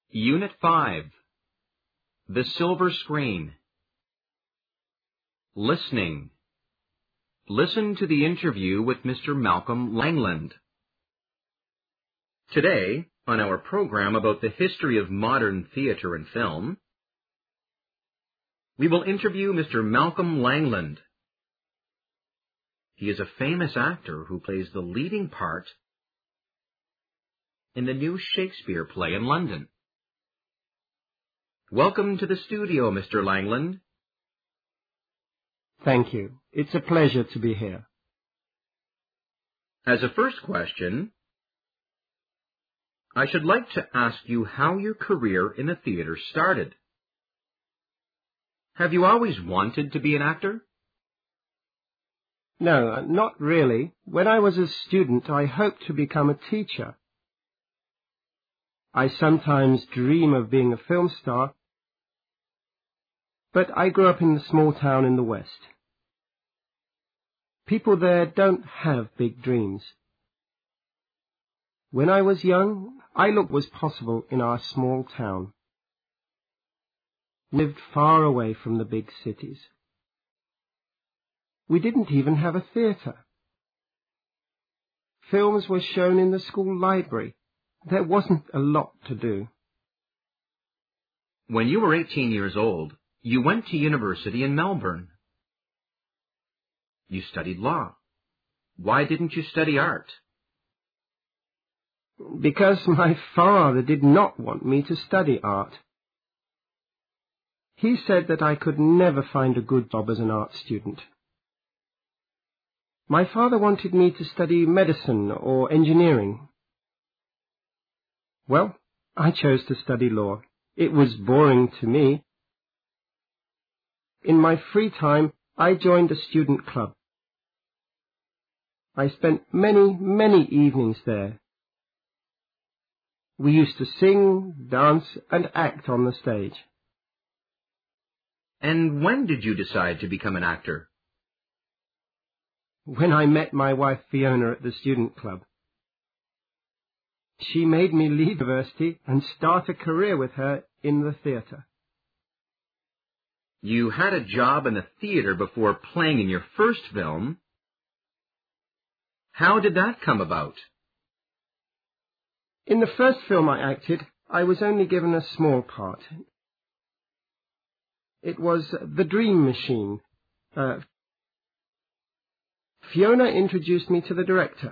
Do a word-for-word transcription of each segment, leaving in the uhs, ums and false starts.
Unit five. The Silver Screen. Listening. Listen to the interview with Mister Malcolm Langland. Today, on our program about the history of modern theatre and film, we will interview Mister Malcolm Langland. He is a famous actor who plays the leading part in the new Shakespeare play in London. Welcome to the studio, Mister Langland. Thank you. It's a pleasure to be here. As a first question, I should like to ask you how your career in the theatre started. Have you always wanted to be an actor? No, not really. When I was a student, I hoped to become a teacher. I sometimes dream of being a film star, but I grew up in a small town in the West. People there don't have big dreams. When I was young, I looked what was possible in our small town. We lived far away from the big cities. We didn't even have a theatre. Films were shown in the school library. There wasn't a lot to do. When you were eighteen years old, you went to university in Melbourne. You studied law. Why didn't you study art? Because my father did not want me to study art. He said that I could never find a good job as an art student. My father wanted me to study medicine or engineering. Well, I chose to study law. It was boring to me. In my free time, I joined a student club. I spent many, many evenings there. We used to sing, dance, and act on the stage. And when did you decide to become an actor? When I met my wife Fiona at the student club. She made me leave university and start a career with her in the theatre. You had a job in the theatre before playing in your first film. How did that come about? In the first film I acted, I was only given a small part. It was The Dream Machine. Uh, Fiona introduced me to the director.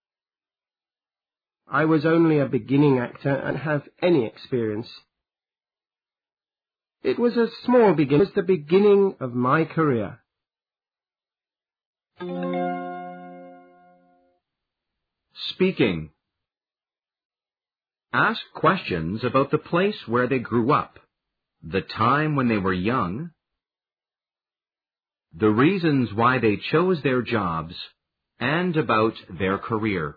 I was only a beginning actor and have any experience. It was a small beginning. It was the beginning of my career. Speaking. Ask questions about the place where they grew up, the time when they were young, the reasons why they chose their jobs, and about their career.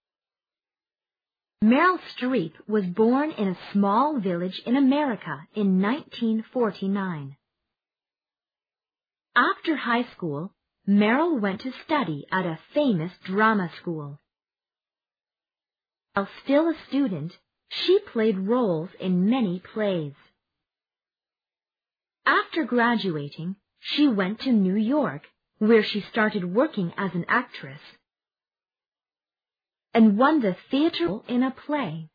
Meryl Streep was born in a small village in America in nineteen forty-nine. After high school, Meryl went to study at a famous drama school. While still a student, she played roles in many plays. After graduating, she went to New York, where she started working as an actress, and won the theatre role in a play.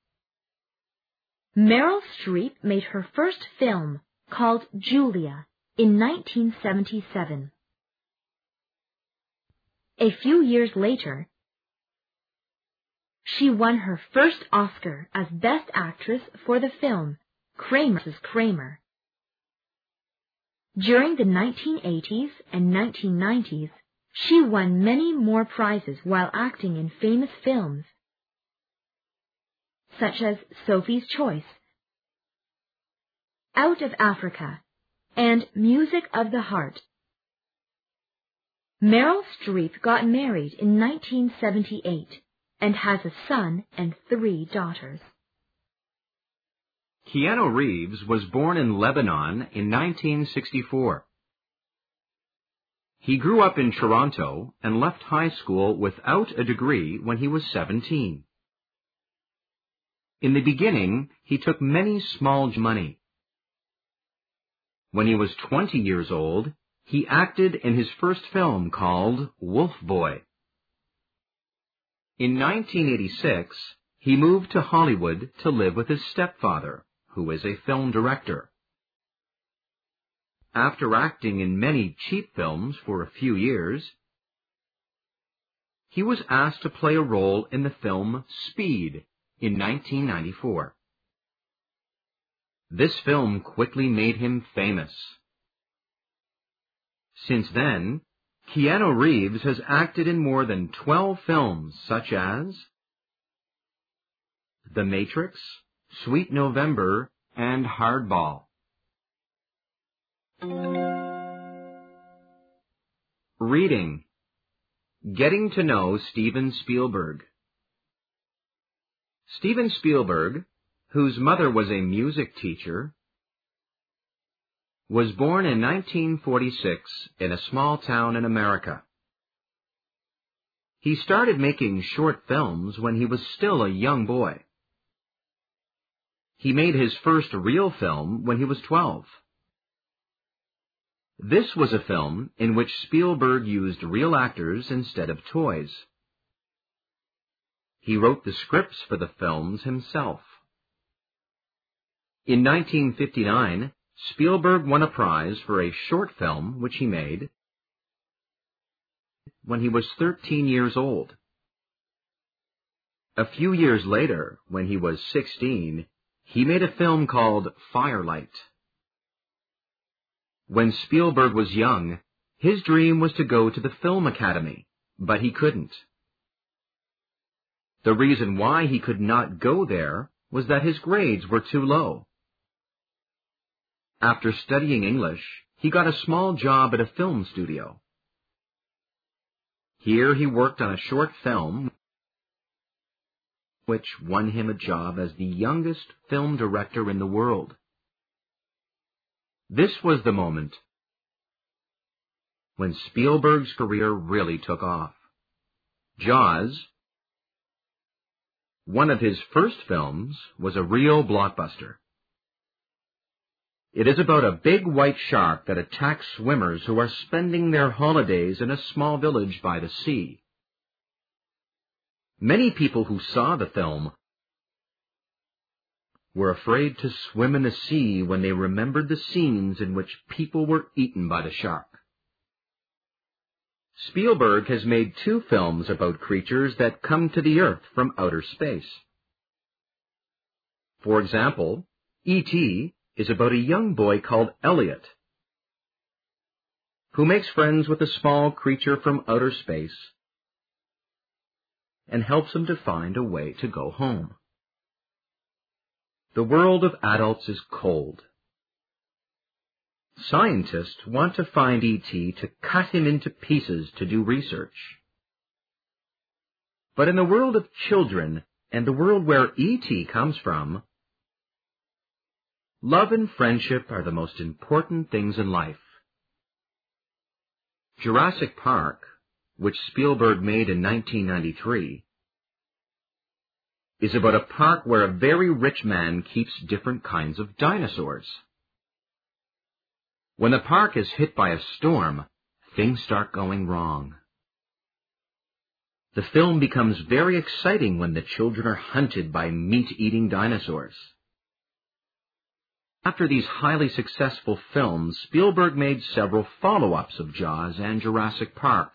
Meryl Streep made her first film, called Julia, in nineteen seventy-seven. A few years later, she won her first Oscar as Best Actress for the film Kramer versus Kramer. During the nineteen eighties and nineteen nineties, she won many more prizes while acting in famous films, such as Sophie's Choice, Out of Africa, and Music of the Heart. Meryl Streep got married in nineteen seventy-eight and has a son and three daughters. Keanu Reeves was born in Lebanon in nineteen sixty-four. He grew up in Toronto and left high school without a degree when he was seventeen. In the beginning, he took many small money. When he was twenty years old, he acted in his first film called Wolf Boy. In nineteen eighty-six, he moved to Hollywood to live with his stepfather, who is a film director. After acting in many cheap films for a few years, he was asked to play a role in the film Speed in nineteen ninety-four. This film quickly made him famous. Since then, Keanu Reeves has acted in more than twelve films such as The Matrix, Sweet November, and Hardball. Reading. Getting to know Steven Spielberg. Steven Spielberg, whose mother was a music teacher, was born in nineteen forty-six in a small town in America. He started making short films when he was still a young boy. He made his first real film when he was twelve. This was a film in which Spielberg used real actors instead of toys. He wrote the scripts for the films himself. In nineteen fifty-nine, Spielberg won a prize for a short film which he made when he was thirteen years old. A few years later, when he was sixteen, he made a film called Firelight. When Spielberg was young, his dream was to go to the Film Academy, but he couldn't. The reason why he could not go there was that his grades were too low. After studying English, he got a small job at a film studio. Here he worked on a short film which won him a job as the youngest film director in the world. This was the moment when Spielberg's career really took off. Jaws, one of his first films, was a real blockbuster. It is about a big white shark that attacks swimmers who are spending their holidays in a small village by the sea. Many people who saw the film were afraid to swim in the sea when they remembered the scenes in which people were eaten by the shark. Spielberg has made two films about creatures that come to the Earth from outer space. For example, E T is about a young boy called Elliot, who makes friends with a small creature from outer space and helps him to find a way to go home. The world of adults is cold. Scientists want to find E T to cut him into pieces to do research. But in the world of children, and the world where E T comes from, love and friendship are the most important things in life. Jurassic Park, which Spielberg made in nineteen ninety-three, is about a park where a very rich man keeps different kinds of dinosaurs. When the park is hit by a storm, things start going wrong. The film becomes very exciting when the children are hunted by meat-eating dinosaurs. After these highly successful films, Spielberg made several follow-ups of Jaws and Jurassic Park.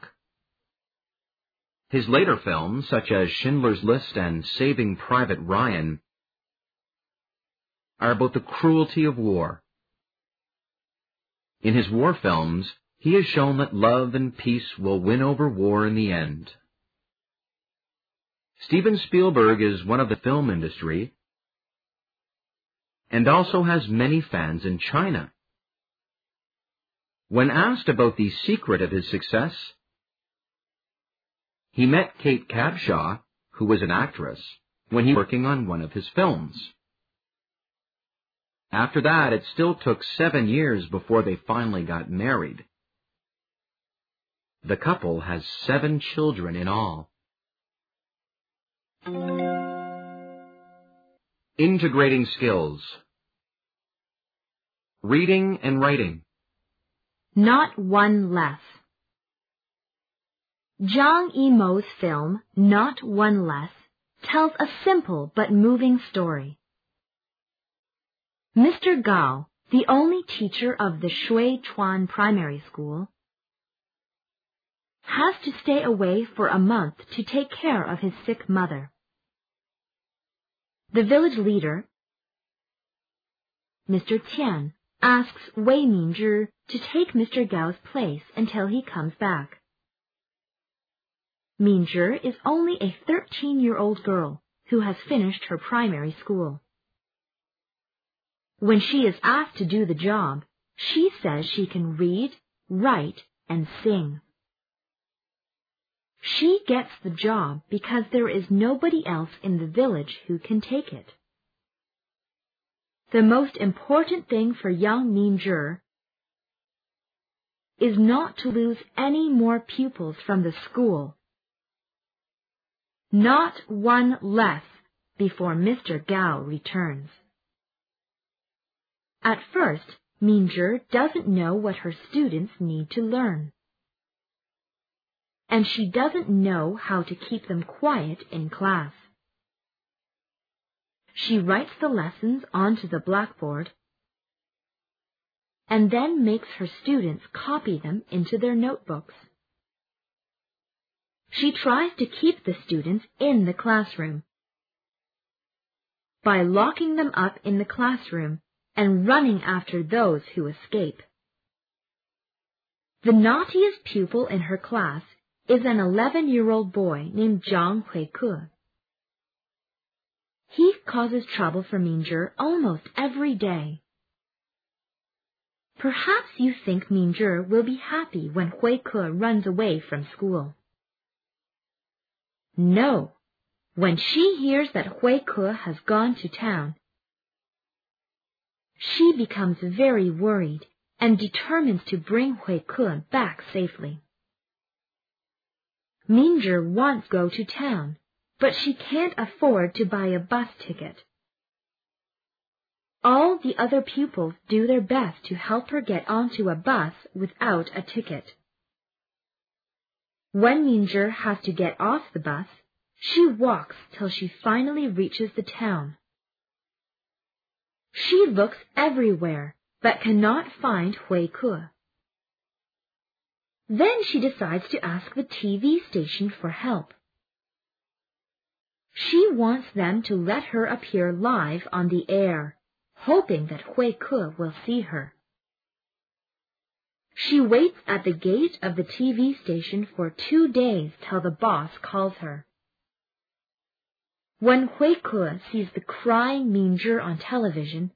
His later films, such as Schindler's List and Saving Private Ryan, are about the cruelty of war. In his war films, he has shown that love and peace will win over war in the end. Steven Spielberg is one of the film industry and also has many fans in China. When asked about the secret of his success, he met Kate Capshaw, who was an actress, when he was working on one of his films. After that, it still took seven years before they finally got married. The couple has seven children in all. Integrating skills. Reading and writing. Not one less. Zhang Yimou's film, Not One Less, tells a simple but moving story. Mister Gao, the only teacher of the Shui Chuan Primary School, has to stay away for a month to take care of his sick mother. The village leader, Mister Tian, asks Wei Mingzhi to take Mister Gao's place until he comes back. Mingzhi is only a thirteen-year-old girl who has finished her primary school. When she is asked to do the job, she says she can read, write, and sing. She gets the job because there is nobody else in the village who can take it. The most important thing for young Mingzhi is not to lose any more pupils from the school. Not one less before Mister Gao returns. At first, Mingzhi doesn't know what her students need to learn. And she doesn't know how to keep them quiet in class. She writes the lessons onto the blackboard and then makes her students copy them into their notebooks. She tries to keep the students in the classroom by locking them up in the classroom and running after those who escape. The naughtiest pupil in her class is an eleven-year-old boy named Zhang Huike. He causes trouble for Mingzhi almost every day. Perhaps you think Mingzhi will be happy when Huike runs away from school. No, when she hears that Huike has gone to town, she becomes very worried and determines to bring Huike back safely. Mingzhi wants to go to town, but she can't afford to buy a bus ticket. All the other pupils do their best to help her get onto a bus without a ticket. When Mingzhi has to get off the bus, she walks till she finally reaches the town. She looks everywhere, but cannot find Huike. Then she decides to ask the T V station for help. She wants them to let her appear live on the air, hoping that Huike will see her. She waits at the gate of the T V station for two days till the boss calls her. When Huike sees the crying Mingzhi on television,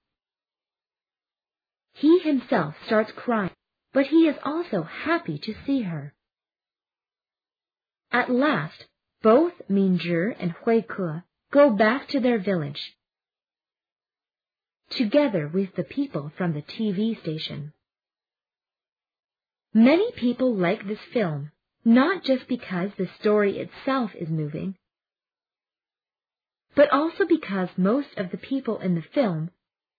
he himself starts crying, but he is also happy to see her. At last, both Mingzhi and Huike go back to their village, together with the people from the T V station. Many people like this film, not just because the story itself is moving, but also because most of the people in the film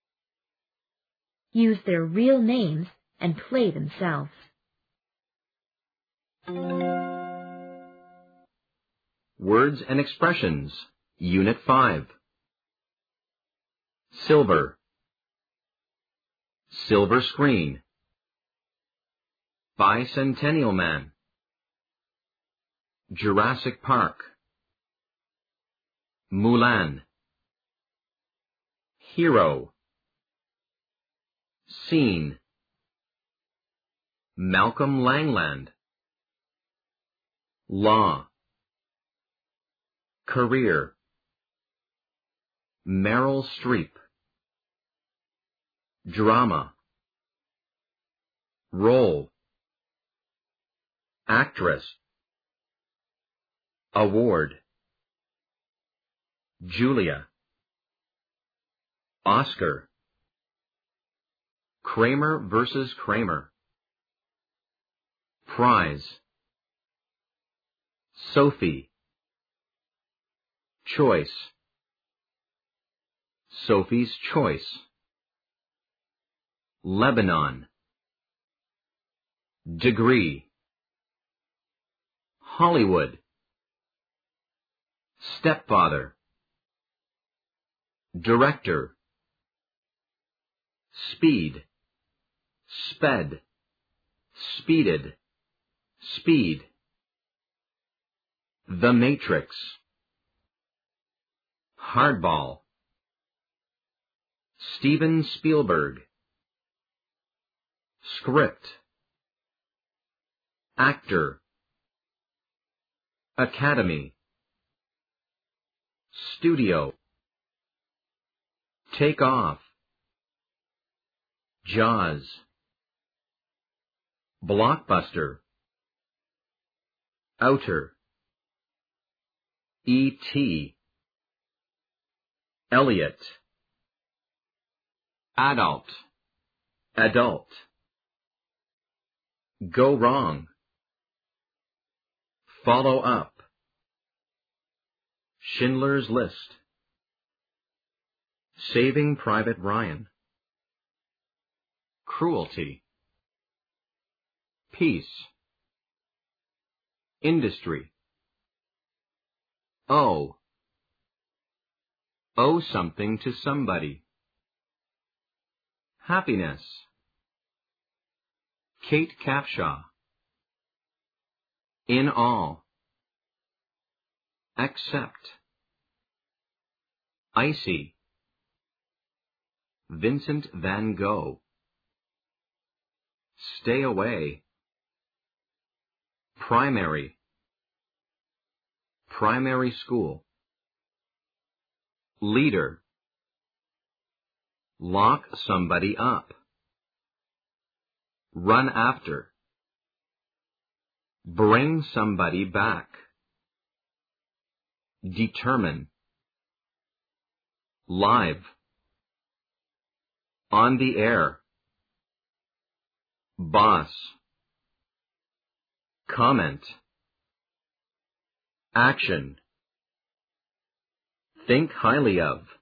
use their real names and play themselves. Words and expressions. Unit five. Silver. Silver screen. Bicentennial Man. Jurassic Park. Mulan. Hero. Scene. Malcolm Langland. Law. Career. Meryl Streep. Drama. Role. Actress. Award. Julia. Oscar. Kramer versus Kramer. Prize. Sophie. Choice. Sophie's Choice. Lebanon. Degree. Hollywood. Stepfather. Director. Speed. Sped. Speeded. Speed. The Matrix. Hardball. Steven Spielberg. Script. Actor. Academy. Studio. Take Off. Jaws. Blockbuster. Outer. E T. Elliot. Adult. Adult. Go wrong. Follow up. Schindler's List. Saving Private Ryan. Cruelty. Peace. Industry. Owe. Owe something to somebody. Happiness. Kate Capshaw. In all. Accept. Icy. Vincent van Gogh. Stay away. Primary. Primary school. Leader. Lock somebody up. Run after. Bring somebody back. Determine. Live. On the air. Boss. Comment. Action. Think highly of.